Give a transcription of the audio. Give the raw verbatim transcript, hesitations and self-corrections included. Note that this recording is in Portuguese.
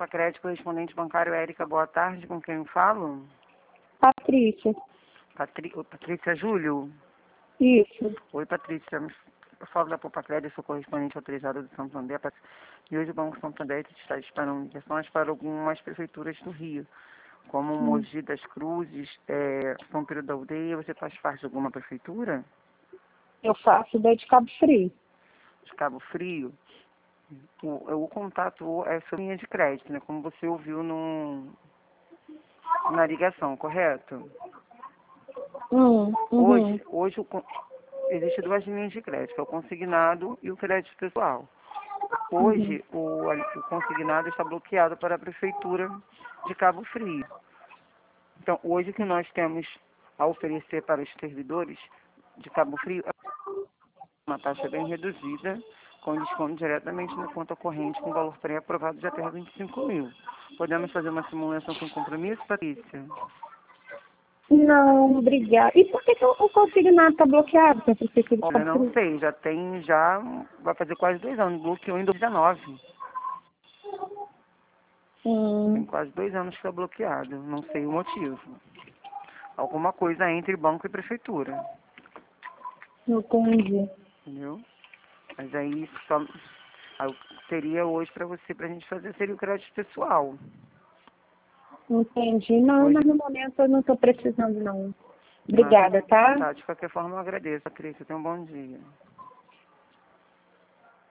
Pacred, correspondente bancário Érica, boa tarde, com quem eu falo? Patrícia. Patri... Ô, Patrícia Júlio? Isso. Oi, Patrícia, eu falo da Pacred, eu sou correspondente autorizada do Santander, e hoje o Banco Santander está disparando ligações para algumas prefeituras do Rio, como Hum. Mogi das Cruzes, é, São Pedro da Aldeia. Você faz parte de alguma prefeitura? Eu faço da de Cabo Frio. De Cabo Frio? O, o contato é sua linha de crédito, né? Como você ouviu no, na ligação, correto? Hum, uhum. Hoje, hoje o, con- existe duas linhas de crédito, que é o consignado e o crédito pessoal. Uhum. Hoje, o, o consignado está bloqueado para a prefeitura de Cabo Frio. Então, hoje o que nós temos a oferecer para os servidores de Cabo Frio é uma taxa bem reduzida, com desconto diretamente na conta corrente, com valor pré-aprovado de até vinte e cinco mil. Podemos fazer uma simulação sem compromisso, Patrícia? Não, obrigada. E por que, que o o consignado está bloqueado para a Prefeitura de Olha, Cabo não Frio? sei, já tem, já vai fazer quase dois anos, bloqueou em dois mil e dezenove. Tem Hum, quase dois anos que está bloqueado, não sei o motivo. Alguma coisa entre banco e prefeitura, entendi. entendeu? Mas aí só aí eu teria hoje para você, para a gente fazer, seria o crédito pessoal. Entendi. Não, Hoje, mas no momento eu não estou precisando, não. ah, Obrigada, tá? tá, de qualquer forma eu agradeço, Patrícia, tenha um bom dia.